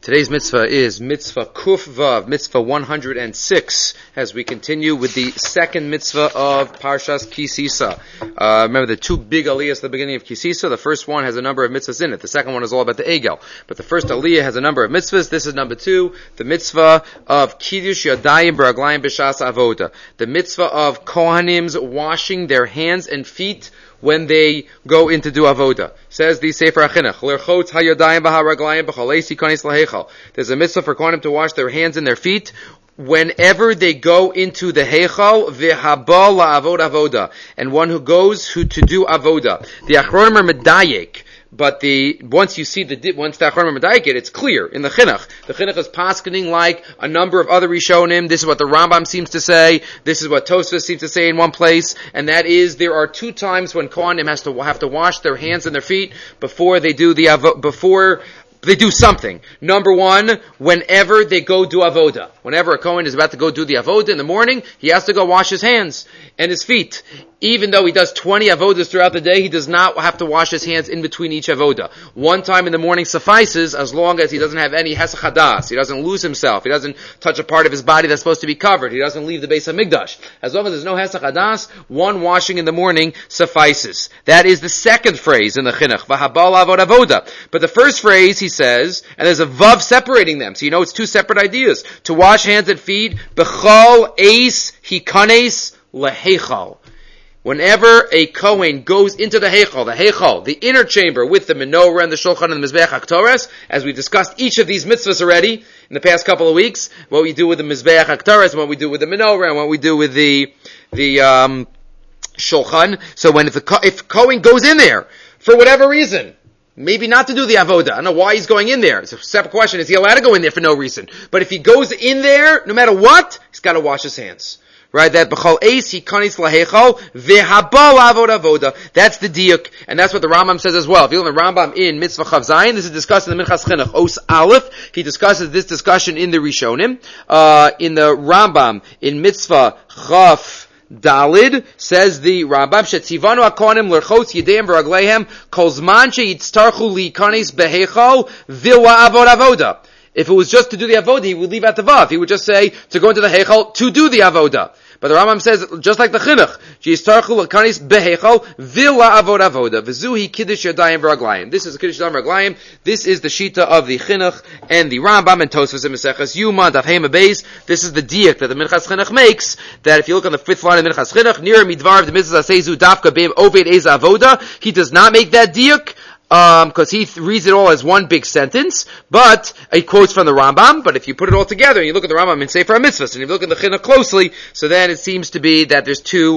Today's mitzvah is mitzvah Kuf Vav, mitzvah 106, as we continue with the second mitzvah of Parshas Ki Sisa. Remember the two big aliyahs at the beginning of Ki Sisa. The first one has a number of mitzvahs in it. The second one is all about the Egel. But the first aliyah has a number of mitzvahs. This is number 2, the mitzvah of Kiddush Yadayim B'Raglayim B'Shas Avoda. The mitzvah of Kohanim's washing their hands and feet when they go in to do avoda. Says the Sefer HaChinuch, L'erchotz hayodayim b'haraglayim b'chalei sikonis laheichal. There's a mitzvah for Kohanim to wash their hands and their feet whenever they go into the heichal, v'haba la'avod avoda, and one who goes to do avoda. The Achronim are medayek, but once the Achronim are medayek, it's clear in the Chinuch. The Chinuch is paskening like a number of other Rishonim. This is what the Rambam seems to say. This is what Tosfos seems to say in one place, and that is there are 2 times when Kohanim have to wash their hands and their feet before they do they do something. Number 1, whenever they go do avoda. Whenever a Kohen is about to go do the avoda in the morning, he has to go wash his hands and his feet. Even though he does 20 avodas throughout the day, he does not have to wash his hands in between each avoda. 1 time in the morning suffices, as long as he doesn't have any hesach hadas. He doesn't lose himself. He doesn't touch a part of his body that's supposed to be covered. He doesn't leave the Beis HaMikdash. As long as there's no hesach hadas, 1 washing in the morning suffices. That is the second phrase in the Chinuch, v'habal avod avoda. But the first phrase, he says, and there's a vav separating them, so you know it's 2 separate ideas. To wash hands and feet, b'chol eis hikanes leheichal. Whenever a Kohen goes into the heichal, the inner chamber with the menorah and the shulchan and the mizbeach haktoras, as we discussed each of these mitzvahs already in the past couple of weeks, what we do with the mizbeach haktoras, and what we do with the menorah, and what we do with the shulchan. So if Kohen goes in there for whatever reason, maybe not to do the avoda. I don't know why he's going in there. It's a separate question. Is he allowed to go in there for no reason? But if he goes in there, no matter what, he's got to wash his hands. Right, that b'chol eis hikanis laheichal v'habal avod avoda. That's the diuk, and that's what the Rambam says as well. If you look at the Rambam in Mitzvah Chav Zayin, this is discussed in the Minchas Chinuch Os Aleph. He discusses this discussion in the Rishonim. In the Rambam in Mitzvah Chav Dalid, says the Rambam, shetzivanu hakohanim l'rchotz yedeihem v'ragleihem kol zman sheyitztarchu likanis beheichal v'la avod avoda. If it was just to do the avoda, he would leave out the vav. He would just say to go into the heichal to do the avoda. But the Rambam says, just like the Chinuch, sheyitztarchu likanis beheichal v'la avod avoda. V'zuhi kiddush yadayim v'raglayim. This is kiddush yadayim v'raglayim. This is the shita of the Chinuch and the Rambam and Tosfos and Maseches Yuma Daf Hei Beis. This is the diak that the Minchas Chinuch makes. That if you look on the 5th line of Minchas Chinuch, near midvar the mitzvah seizu dafka beim oved ez avoda, he does not make that diak. Because he reads it all as one big sentence, but he quotes from the Rambam. But if you put it all together and you look at the Rambam and Sefer HaMitzvahs, and if you look at the Chinuch closely, so then it seems to be that there's 2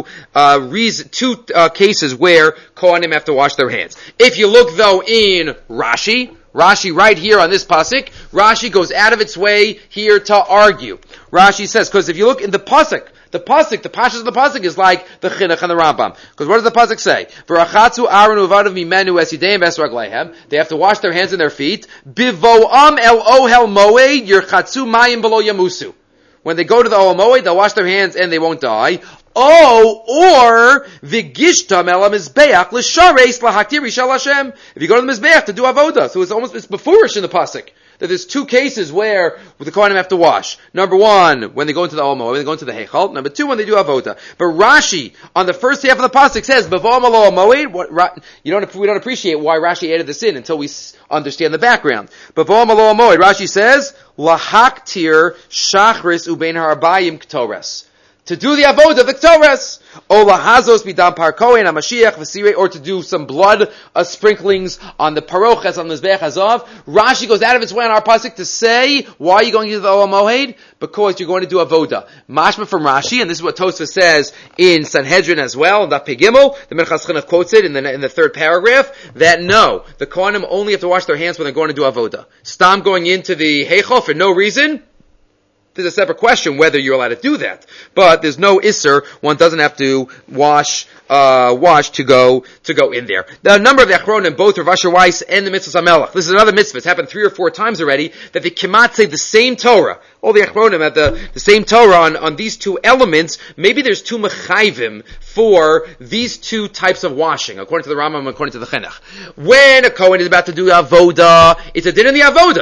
cases where Kohanim have to wash their hands. If you look though in Rashi right here on this pasuk, Rashi goes out of its way here to argue. Rashi says, because if you look in the pasuk, the pashas of the pasuk is like the Chinuch and the Rambam. Because what does the pasuk say? V'rachatzu Aaron uvadav mimenu es yideim ves ragleihem. They have to wash their hands and their feet. Bivoam el ohel moed yirchatzu mayim below yamusu. When they go to the ohel moed, they'll wash their hands and they won't die. Or v'gishtam el mizbeach l'shareis lahaktir rishal Hashem. If you go to the mizbeach to do avoda, so it's beforish in the pasuk that there's 2 cases where the Kohanim have to wash. Number 1, when they go into the Ohel Moed, when they go into the Heichal. Number 2, when they do avoda. But Rashi, on the first half of the pasuk, says B'vom al Ohel Moed. We don't appreciate why Rashi added this in until we understand the background. B'vom al Ohel Moed, Rashi says Lahaktir Shachris Ubein Harabayim Ktores. To do the avoda, the Ktores, Ola Hazos Bidam Parkoin Hamashiach V'Sirei, or to do some blood sprinklings on the parochas on the Mizbeach Hazav. Rashi goes out of its way on our pasuk to say, why are you going to the Ohel Moed? Because you're going to do avoda. Mashma from Rashi, and this is what Tosfos says in Sanhedrin as well, in Daf Pei Gimel. The Minchas Chinuch quotes it in the 3rd paragraph, that no, the Kohanim only have to wash their hands when they're going to do avoda. Stam going into the Heichal for no reason, there's a separate question whether you're allowed to do that. But there's no isser. One doesn't have to wash to go in there. The number of the Achronim, both Rav Asher Weiss and the Mitzvah HaMelech. This is another mitzvah. It's happened 3 or 4 times already that they cannot say the same Torah. All the Achronim have the same Torah on these 2 elements. Maybe there's 2 mechayvim for these 2 types of washing, according to the Rambam, according to the Chinuch. When a Kohen is about to do avoda, it's a din in the avoda.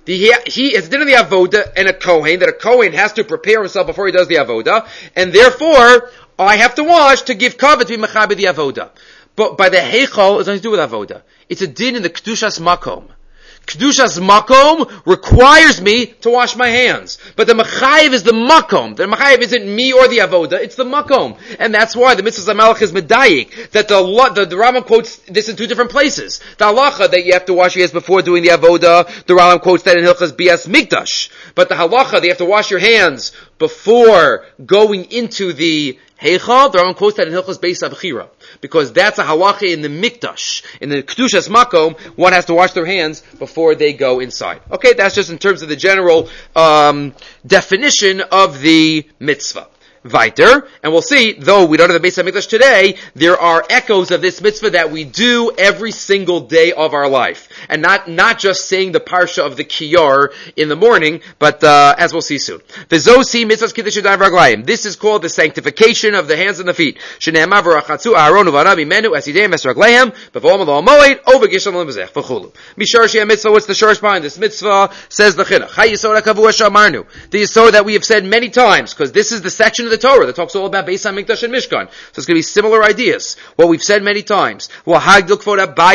He is din of the avoda and a kohen, that a kohen has to prepare himself before he does the avoda, and therefore I have to wash to give kavod to be mechaber the avoda. But by the heichal, it's nothing to do with avoda. It's a din in the kedushas makom. Kedushas makom requires me to wash my hands. But the mechayev is the makom. The mechayev isn't me or the avoda, it's the makom. And that's why the mitzvah zamelach is medayik, that the Rambam quotes this in two different places. The halacha that you have to wash your hands before doing the avoda, the Rambam quotes that in Hilchas Bias Mikdash. But the halacha that you have to wash your hands before going into the heichal, the Rambam quotes that in Hilchas Beis Abchira. Because that's a halacha in the mikdash. In the kedushas makom, one has to wash their hands before they go inside. Okay, that's just in terms of the general definition of the mitzvah. Weiter, and we'll see, though we don't have the Beis HaMikdash today, there are echoes of this mitzvah that we do every single day of our life. And not just saying the parsha of the Kiyar in the morning, but as we'll see soon. V'zosi mitzvahs kiddush yadayim v'raglayim. This is called the sanctification of the hands and the feet. Shne'emar v'rachatzu Aaron u'vanav imenu es yidayim es raglayim v'v'om al moed over gisham l'mezech v'chulu. Mishar she'ah mitzvah, what's the shorish behind this mitzvah? Says the chinuch. Hayisod ha'kavua shamarnu. The yisod that we have said many times, because this is the section of the Torah that talks all about Beis HaMikdash and Mishkan. So it's going to be similar ideas. What we've said many times. We want to make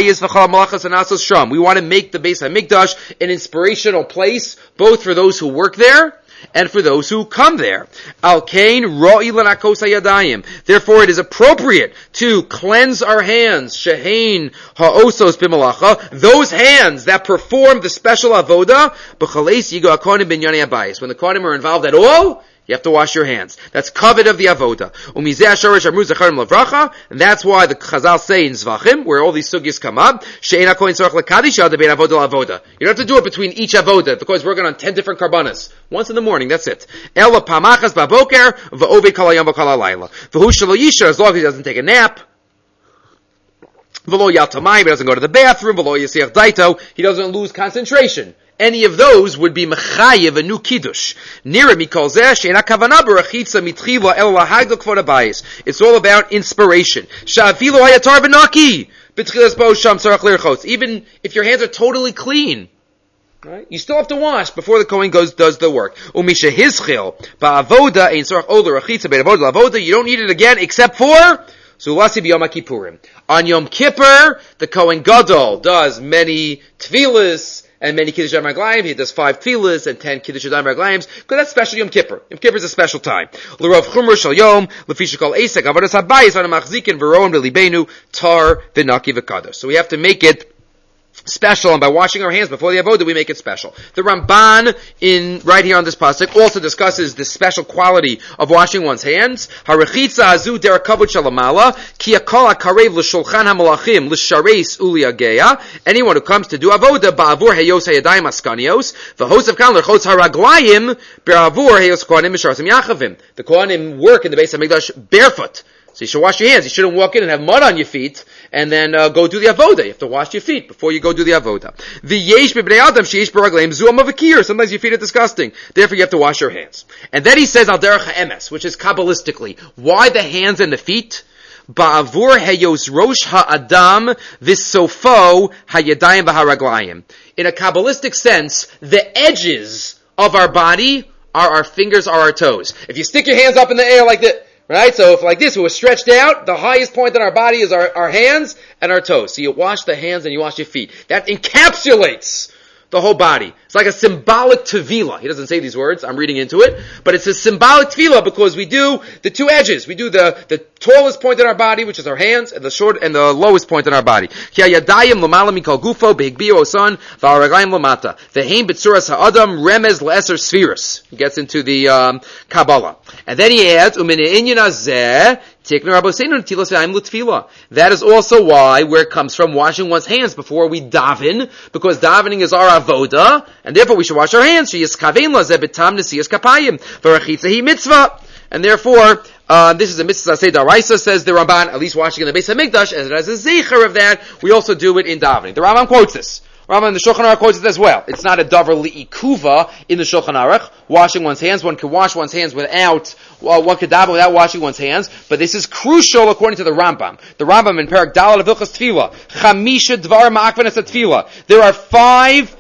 the Beis HaMikdash an inspirational place, both for those who work there and for those who come there. Therefore, it is appropriate to cleanse our hands. Shehein ha'osos b'malacha. Those hands that perform the special avoda. When the kohanim are involved at all, you have to wash your hands. That's covet of the avoda. And that's why the Chazal say in Zvachim, where all these sugyas come up, you don't have to do it between each avoda, because we're going on 10 different karbanas. Once in the morning, that's it. As long as he doesn't take a nap, he doesn't go to the bathroom, he doesn't lose concentration. Any of those would be mechayev a new kiddush. It's all about inspiration. Even if your hands are totally clean, right, you still have to wash before the kohen does the work. You don't need it again except for on Yom Kippur. The Kohen Gadol does many tefillas and many Kiddush Yadayim Raglayim. He does 5 tefillas and 10 Kiddush Yadayim Raglayim, because that's special Yom Kippur. Yom Kippur is a special time. L'Rav Chumra Shal Yom, L'fi Shekol Eisek, Avodas Habayis, Ana Machzikin, V'roim B'Libeinu, Tar, V'Naki V'Kadosh. So we have to make it special, and by washing our hands before the avodah, we make it special. The Ramban, right here on this pasuk, also discusses the special quality of washing one's hands. Harechitza azu derakavut shalamala, ki akol akarev l'shulchan hamalachim l'shareis uliageya. Anyone who comes to do avodah ba'avur heyos hayadayim askanios, v'hosav kan l'chotz haraglayim ba'avur heyos kohanim misharsim yachavim. The kohanim work in the Beis HaMikdash barefoot. So you should wash your hands. You shouldn't walk in and have mud on your feet and then go do the avodah. You have to wash your feet before you go do the avodah. Sometimes your feet are disgusting. Therefore you have to wash your hands. And then he says al derech ha'emes, which is Kabbalistically. Why the hands and the feet? Ba'avur heyos rosh ha'adam v'sofo ha'yadayim v'haraglayim. In a Kabbalistic sense, the edges of our body are our fingers, are our toes. If you stick your hands up in the air like this, right? So if like this, we're stretched out, the highest point on our body is our hands and our toes. So you wash the hands and you wash your feet. That encapsulates the whole body. It's like a symbolic tevilah. He doesn't say these words, I'm reading into it, but it's a symbolic tevilah because we do the two edges. We do the tallest point in our body, which is our hands, and the lowest point in our body. He gets into the Kabbalah. And then he adds, that is also why, where it comes from, washing one's hands before we daven, because davening is our avoda, and therefore we should wash our hands. And therefore, this is a mitzvah say daraisa, says the Ramban, at least washing in the Beis HaMikdash, as it has a zecher of that, we also do it in davening. The Rambam quotes this. Rambam in the Shulchan Aruch quotes it as well. It's not a davar li'ikuva in the Shulchan Aruch. Washing one's hands, one can wash one's hands without, one could daven without washing one's hands, but this is crucial according to the Rambam. The Rambam in Perek Daled of Hilchos Tefillah, Chamisha Dvar Ma'akvan Es Tefillah. There are 5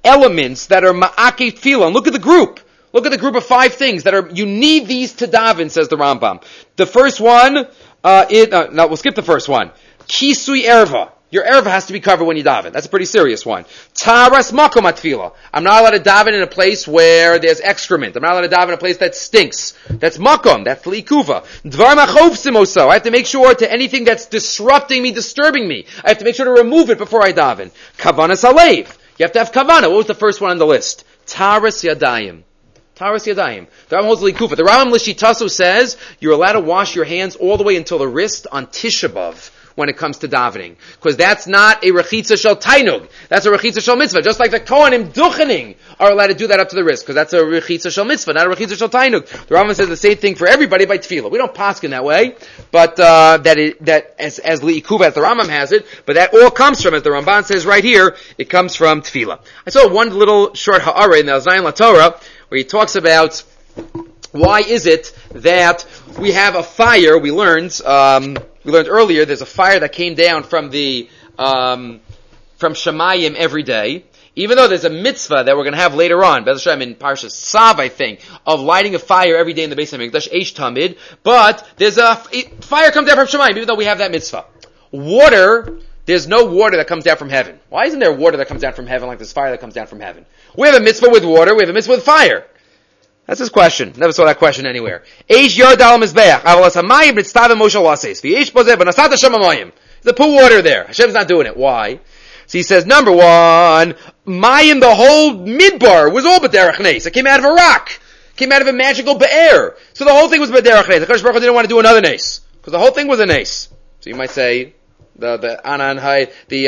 elements that are ma'akei tefillah. And look at the group. Look at the group of 5 things that are, you need these to daven, says the Rambam. The first one, we'll skip the first one. Kisui erva. Your erva has to be covered when you daven. That's a pretty serious one. Taras makom atfila. I'm not allowed to daven in a place where there's excrement. I'm not allowed to daven in a place that stinks. That's makom. That's liikuva. Dvar machov simoso. I have to make sure to anything that's disrupting me, disturbing me, I have to make sure to remove it before I daven. Kavanas halev. You have to have kavana. What was the first one on the list? Taras yadayim. Taras yadayim. The Rambam holds liikuva. The Rambam Lishitasu says you're allowed to wash your hands all the way until the wrist on Tisha B'Av when it comes to davening. Because that's not a rechitza shel tainug. That's a rechitza shel mitzvah. Just like the Kohanim duchening are allowed to do that up to the wrist. Because that's a rechitza shel mitzvah, not a rechitza shel tainug. The Rambam says the same thing for everybody by tefillah. We don't paskin that way. But, that as liikuva, as the Rambam has it, but that all comes from, as the Ramban says right here, it comes from tefillah. I saw one little short ha'ara in the Zayin LaTorah, where he talks about why is it that we have a fire. We learned earlier there's a fire that came down from from Shemayim every day. Even though there's a mitzvah that we're going to have later on, Be'ez Hashem in Parshas Tzav, I think, of lighting a fire every day in the Beis HaMikdash, Eish Tamid, but there's a fire comes down from Shemayim, even though we have that mitzvah. Water, there's no water that comes down from heaven. Why isn't there water that comes down from heaven like this fire that comes down from heaven? We have a mitzvah with water, we have a mitzvah with fire. That's his question. Never saw that question anywhere. Eish yard al mizbeach. Avalas hamayim b'tztavim Moshe lases. V'yesh bozeh v'nasat Hashem hamayim. The pool water there. Hashem's not doing it. Why? So he says, number one, mayim, the whole midbar was all b'derech nes. It came out of a rock. It came out of a magical be'er. So the whole thing was b'derech nes. The Kadosh Baruch Hu didn't want to do another nes. Because the whole thing was a nes. So you might say, the Anan Hay, the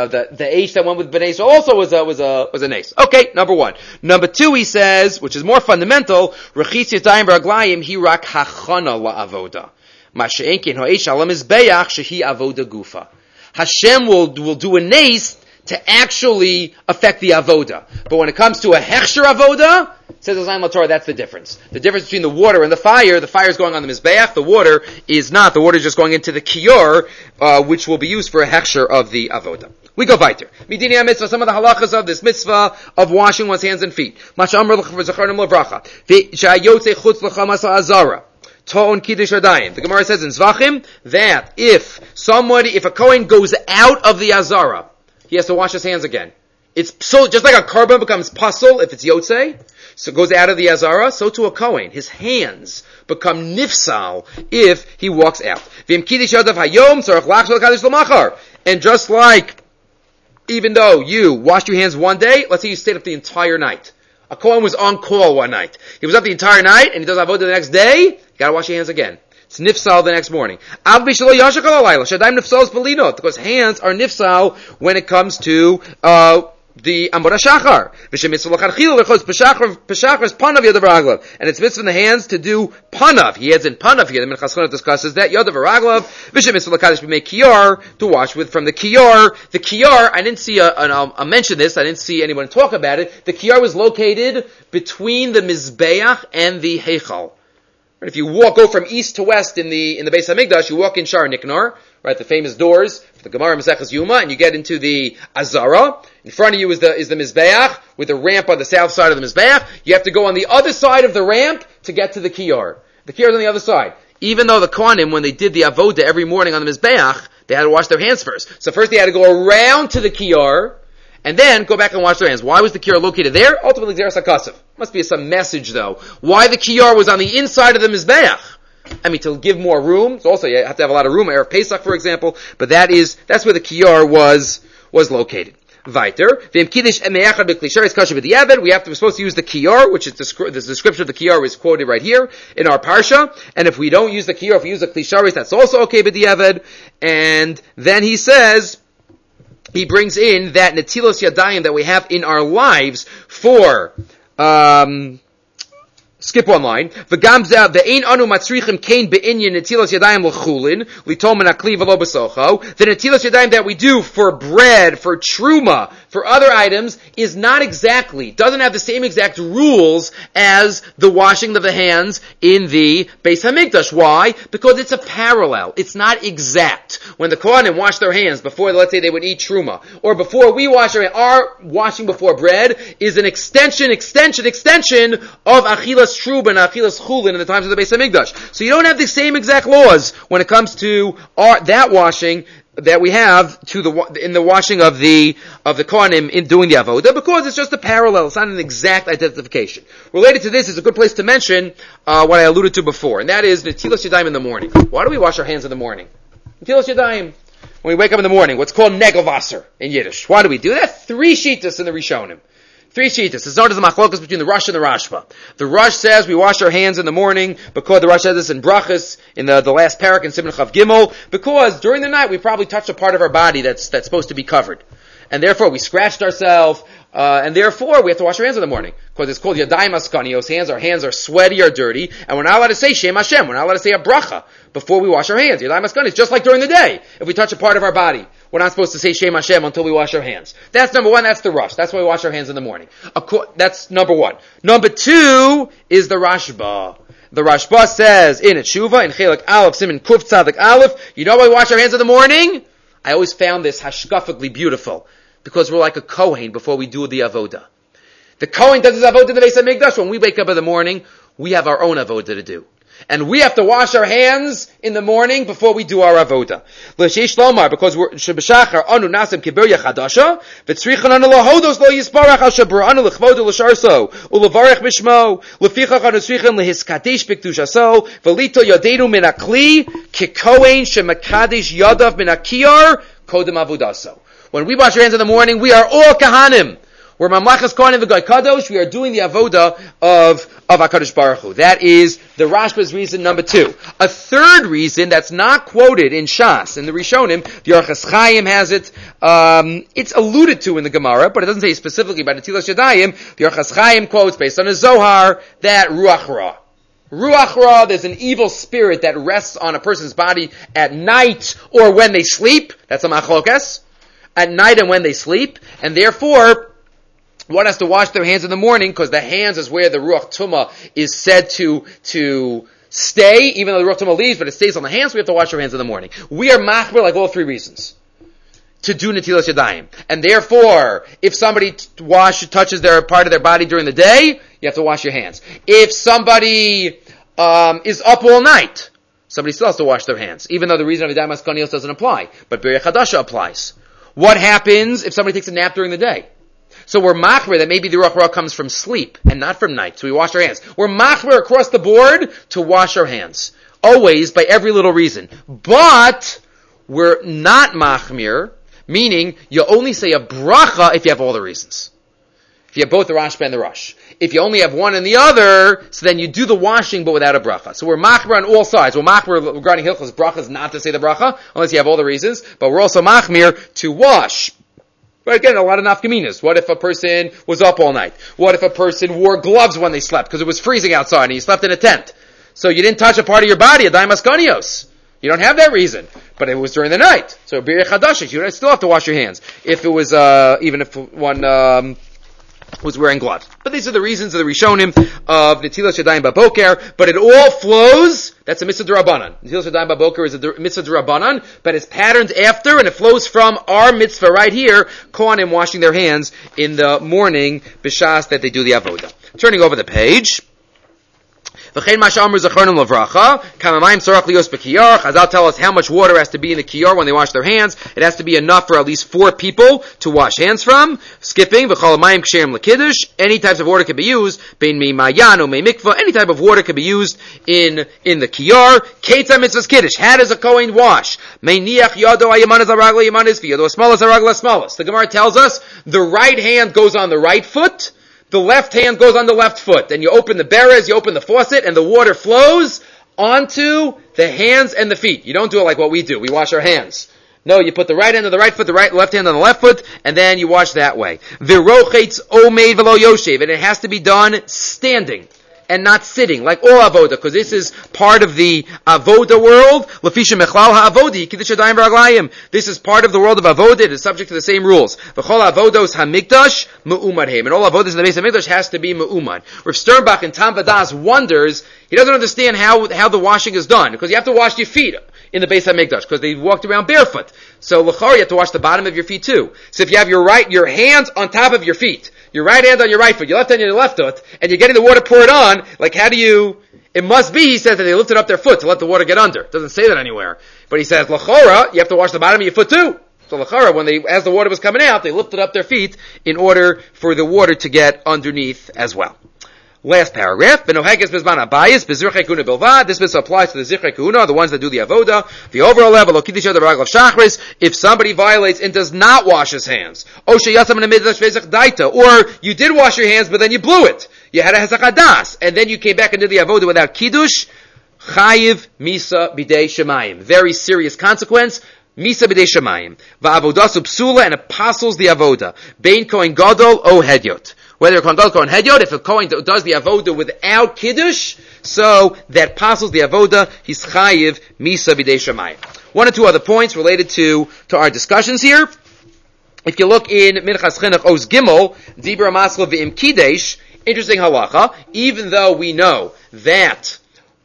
H that went with B'nai Yisrael also was a nace. Okay, number one. Number two, he says, which is more fundamental, Rechitz Yadayim V'Raglayim Hi Rak Hachana LaAvoda. Ma she'enkin Ha'esh Al HaMizbeach Shehi Avoda Gufa. Hashem will do a nace to actually affect the avoda. But when it comes to a hechsher avoda, says the Zayin LaTorah, that's the difference. The difference between the water and the fire is going on the mizbeach, the water is not. The water is just going into the kiyor, which will be used for a hechsher of the avoda. We go weiter. Midini mitzvah, some of the halachas of this mitzvah of washing one's hands and feet. Mashamr l'zacharnim l'bracha. V'shayotze chutz l'chamas ha'azara. To'on kiddush adayim. The Gemara says in Zvachim that if a Kohen goes out of the azara, he has to wash his hands again. It's so, just like a korban becomes pasul if it's yotzei, so it goes out of the azara, so to a Kohen, his hands become nifsal if he walks out. And just like, even though you washed your hands one day, let's say you stayed up the entire night. A Kohen was on call one night. He was up the entire night, and he does avodah the next day, you gotta wash your hands again. It's nifsal the next morning. Because hands are nifsal when it comes to the Amud HaShachar. Peshachar is panav yadav raglav. And it's mitzvah in the hands to do panav. He adds in panav here. The Minchas Chonot discusses that. Yadav raglav. V'shem mitzvah l'kadosh b'mei kiyar, to wash with from the kiyar. The kiyar, I didn't see I'll mention this, I didn't see anyone talk about it. The kiyar was located between the Mizbeach and the Heichal. If you go from east to west in the Beis HaMikdash, you walk in Shar Niknar, right, the famous doors for the Gemara Maseches Yuma, and you get into the Azara. In front of you is the Mizbeach, with a ramp on the south side of the Mizbeach. You have to go on the other side of the ramp to get to the Kiyar. The Kiyar is on the other side. Even though the Kohanim, when they did the Avoda every morning on the Mizbeach, they had to wash their hands first. So first they had to go around to the Kiyar, and then go back and wash their hands. Why was the kiyar located there? Ultimately, Zeras HaKasav. Must be some message, though. Why the kiyar was on the inside of the Mizbeach? I mean, to give more room. So also, you have to have a lot of room. Erev Pesach, for example. But that's where the kiyar was located. Weiter. We're supposed to use the kiyar, which is the description of the kiyar is quoted right here in our parsha. And if we don't use the kiyar, if we use the klisharis, that's also okay b'diavad. And then he says, he brings in that netilos yadayim that we have in our lives for Skip one line. V'gamza ve'ein anu matzrichim kain be'inyan netilas yadayim l'chulin litol min hakli v'lo b'socho. The netilas yadayim that we do for bread, for truma, for other items is not doesn't have the same exact rules as the washing of the hands in the Beis Hamikdash. Why? Because it's a parallel. It's not exact. When the Kohanim wash their hands before, let's say, they would eat truma, or before we wash our hands, our washing before bread is an extension of achilas truma and achilas chulin in the times of the Beis Hamikdash. So you don't have the same exact laws when it comes to that washing that we have in the washing of the Kohanim in doing the avoda, because it's just a parallel. It's not an exact identification. Related to this is a good place to mention what I alluded to before, and that is netilas yadayim in the morning. Why do we wash our hands in the morning? Netilas yadayim. When we wake up in the morning, what's called negelvasser in Yiddish. Why do we do that? 3 shittas in the Rishonim. 3 shittas. It's known as the machlokas between the Rosh and the Rashba. The Rosh says we wash our hands in the morning because the Rosh says this in Brachas, in the last parak in Siman Chav Gimel, because during the night we probably touched a part of our body that's supposed to be covered. And therefore we scratched ourselves, and therefore we have to wash our hands in the morning. Because it's called Yadayim Askanios, our hands are sweaty or dirty, and we're not allowed to say Shem Hashem, we're not allowed to say a bracha before we wash our hands. Yadayim Askanios, just like during the day, if we touch a part of our body, we're not supposed to say Shem Hashem until we wash our hands. That's number one, that's the Rosh. That's why we wash our hands in the morning. That's number one. Number 2 is the Rashba. The Rashba says in Tshuva, in Chelek Aleph, Siman Kuf Tzadik Aleph, you know why we wash our hands in the morning? I always found this hashkafically beautiful, because we're like a Kohen before we do the avoda. The Kohen does his avoda in the Beis Hamikdash. When we wake up in the morning, we have our own avoda to do. And we have to wash our hands in the morning before we do our avoda. L'sheish lomar, because we're shebeshachar anu nasim kiburya chadasha, v'tzrichan anu lahodos lo yisparach al shabur anu l'chvodu l'sharso, u'levarech bishmo, l'fichach anu tzrichan lehiskadesh b'kedushaso, v'lito yadeinu min akli, kikohen shemakadesh yadav min akiyar, kodem avodaso. When we wash our hands in the morning, we are all kahanim. We're mamlachas kohanim v'goy kadosh. We are doing the avoda of HaKadosh Baruch Hu. That is the Rashba's reason number 2. A third reason that's not quoted in Shas, in the Rishonim, the Orchos Chaim has it. It's alluded to in the Gemara, but it doesn't say specifically about Netilas Yadayim. The Orchos Chaim quotes based on a Zohar that Ruach Ra. Ruach Ra, there's an evil spirit that rests on a person's body at night or when they sleep. That's a machlokas. At night and when they sleep, and therefore one has to wash their hands in the morning, because the hands is where the Ruach Tumah is said to stay, even though the Ruach Tumah leaves, but it stays on the hands, so we have to wash our hands in the morning. We are machmer like all 3 reasons to do Netilas Yadayim. And therefore, if somebody touches their part of their body during the day, you have to wash your hands. If somebody is up all night, somebody still has to wash their hands, even though the reason of Yadayim Askanios doesn't apply, but Birya Chadasha applies. What happens if somebody takes a nap during the day? So we're machmer that maybe the Ruach Ra comes from sleep and not from night, so we wash our hands. We're machmer across the board to wash our hands. Always, by every little reason. But we're not machmir, meaning you only say a bracha if you have all the reasons. If you have both the Rashba and the Rosh. If you only have one and the other, so then you do the washing but without a bracha. So we're machmir on all sides. We're machmir regarding Hilchos brachas not to say the bracha, unless you have all the reasons, but we're also machmir to wash. But again, a lot of nafkaminas. What if a person was up all night? What if a person wore gloves when they slept because it was freezing outside and you slept in a tent? So you didn't touch a part of your body, a Yadayim Askanios. You don't have that reason. But it was during the night. So Birya Chadasha, you still have to wash your hands. If it was, even if one, was wearing gloves. But these are the reasons of the Rishonim of Netilas Yadayim Baboker, but it all flows, that's a mitzvah d'Rabbanan. Netilas Yadayim Baboker is a mitzvah d'Rabbanan, but it's patterned after, and it flows from our mitzvah right here, Kohanim washing their hands in the morning, b'shas that they do the avoda. Turning over the page. Chazal tell us how much water has to be in the kiyar when they wash their hands. It has to be enough for at least 4 people to wash hands from. Skipping, any types of water can be used. Any type of water can be used in the kiyar. How does a kohen wash? The Gemara tells us the right hand goes on the right foot, the left hand goes on the left foot. And you open the berez, you open the faucet, and the water flows onto the hands and the feet. You don't do it like what we do. We wash our hands. No, you put the right hand on the right foot, the left hand on the left foot, and then you wash that way. V'rochetz omeid v'lo yoshev, and it has to be done standing. and not sitting, like all avoda, because this is part of the avoda world. Lefisha mechlal ha'avodi, kiddush yadayim v'raglayim. This is part of the world of avoda. It is subject to the same rules. V'chol avodos ha'mikdash me'umad heim. And all avodas in the base of Mikdash has to be me'umad. Rav Sternbach in Tam Vadas wonders, he doesn't understand how the washing is done, because you have to wash your feet in the base of Mikdash, because they walked around barefoot. So l'chor, you have to wash the bottom of your feet too. So if you have your hands on top of your feet, your right hand on your right foot, your left hand on your left foot, and you're getting the water poured on, like how do you, it must be, he says, that they lifted up their foot to let the water get under. It doesn't say that anywhere. But he says, l'chora, you have to wash the bottom of your foot too. So l'chora, as the water was coming out, they lifted up their feet in order for the water to get underneath as well. Last paragraph. This applies to the Zichrei Kahuna, the ones that do the avoda. The overall level, if somebody violates and does not wash his hands, or you did wash your hands, but then you blew it. You had a hesach and then you came back and did the avoda without kiddush, chayiv misa bidei shemayim. Very serious consequence. Misa b'dei shemayim. Va'avodasu psula, and it apostles the avoda. Bein kohen gadol o hedyot. Whether a kohen gadol or kohen hedyot, if a kohen does the avoda without kiddush, so that apostles the avoda, he's chayiv misa b'dei shemayim. One or two other points related to our discussions here. If you look in Minchas Chinuch Oz Gimel, Dibra Masla v'im Kidesh, interesting halacha, even though we know that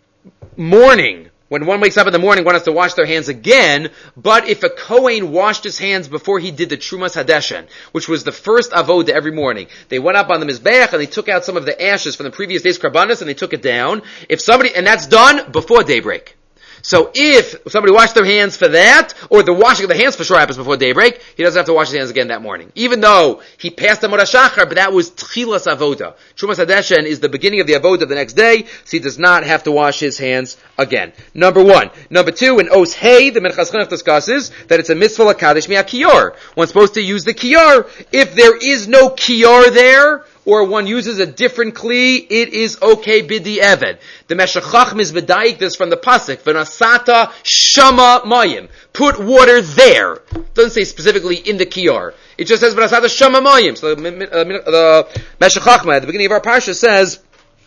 morning, when one wakes up in the morning, one has to wash their hands again, but if a Kohen washed his hands before he did the Trumas Hadeshen, which was the first avoda every morning, they went up on the Mizbeach and they took out some of the ashes from the previous day's Karbanos and they took it down, and that's done before daybreak. So if somebody washed their hands for that, or the washing of the hands for sure happens before daybreak, he doesn't have to wash his hands again that morning. Even though he passed the Moed HaShachar, but that was Tchilas Avoda. Trumas Hadeshen is the beginning of the Avoda of the next day, so he does not have to wash his hands again. Number one. Number two, in Os Hey, the Minchas Chinuch discusses that it's a mitzvah l'kadosh mi'akiyar. One's supposed to use the kiyar. If there is no kiyar there, or one uses a different kli, it is okay bidi eved. The Meshech Chacham is v'dayik this from the pasuk, v'nasata shama mayim. Put water there. It doesn't say specifically in the kiyar. It just says v'nasata shama mayim. So the Meshech Chacham at the beginning of our parsha says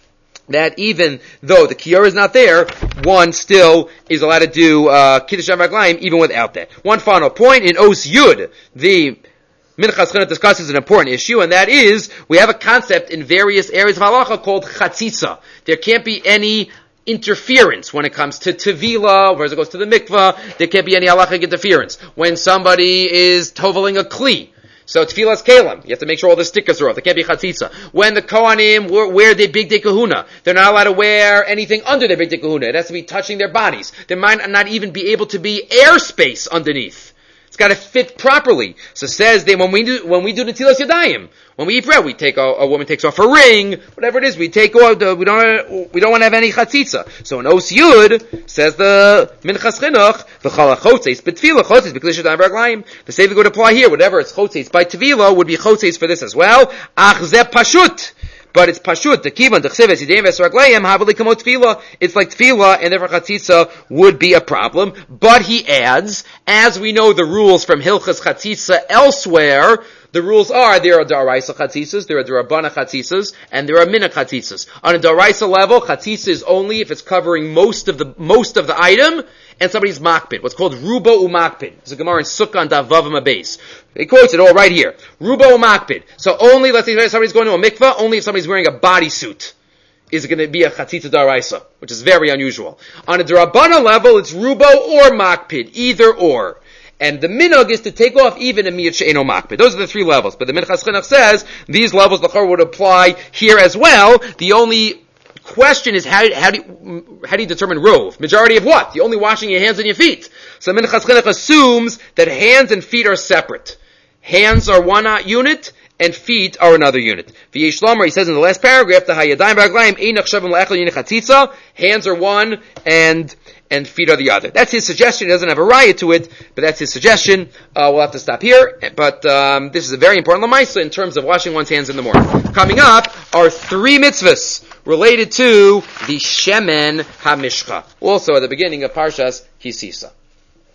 that even though the kiyar is not there, one still is allowed to do kiddush raglayim even without that. One final point in Os Yud, the Minchas Chinuch discusses an important issue, and that is, we have a concept in various areas of halacha called chatzitza. There can't be any interference when it comes to tevila, whereas it goes to the mikvah, there can't be any halachic interference. When somebody is toveling a kli, so tefilas kelim, you have to make sure all the stickers are off. There can't be chatzitza. When the kohanim wear their big day kahuna, they're not allowed to wear anything under their big day kahuna. It has to be touching their bodies. There might not even be able to be airspace underneath. It's got to fit properly. So it says that when we do Netilas Yadayim, when we eat bread, a woman takes off her ring, whatever it is, we take off. We don't want to have any chatzitza. So in Os Yud says the Minchas Chinuch, v'chal chotzeis b'tefila chotzeis b'klish yadayim v'raglayim. The same thing would apply here. Whatever it's chotzeis by tefila would be chotzeis for this as well. Ach zeh pashut. But it's pashut, the kivan, the chseves, yidayim v'esraglayim, havali kamot tefila. It's like tefila, and therefore chatzitza would be a problem. But he adds, as we know the rules from Hilchas Chatzitza elsewhere, the rules are, there are Daraisa Chatzitzas, there are Darabana Chatzitzas, and there are Mina Chatzitzas. On a Daraisa level, Chatzitza is only if it's covering most of the item, and somebody's makpid, what's called Rubo Umakpid. It's a Gemara in Sukkah on Davavim Abeis. He quotes it all right here. Rubo Umakpid. So only, let's say somebody's going to a mikvah, only if somebody's wearing a bodysuit is it going to be a Chatzitza Daraisa, which is very unusual. On a Darabana level, it's Rubo or Makpid, either or. And the minhag is to take off even a miyat she'eno makpid. Those are the three levels. But the Minchas Chinuch says these levels l'chor would apply here as well. The only question is how do you determine rov? Majority of what? You're only washing your hands and your feet. So Minchas Chinuch assumes that hands and feet are separate. Hands are one unit, and feet are another unit. V'yesh Lomer, he says in the last paragraph, the hayadayim v'raglayim ein nachshavim la'echad yin chatzitza. Hands are one, and feet are the other. That's his suggestion. He doesn't have a riot to it, but that's his suggestion. We'll have to stop here. But this is a very important lamaisa in terms of washing one's hands in the morning. Coming up are 3 mitzvahs related to the Shemen HaMishcha, also at the beginning of Parshas Kisisa.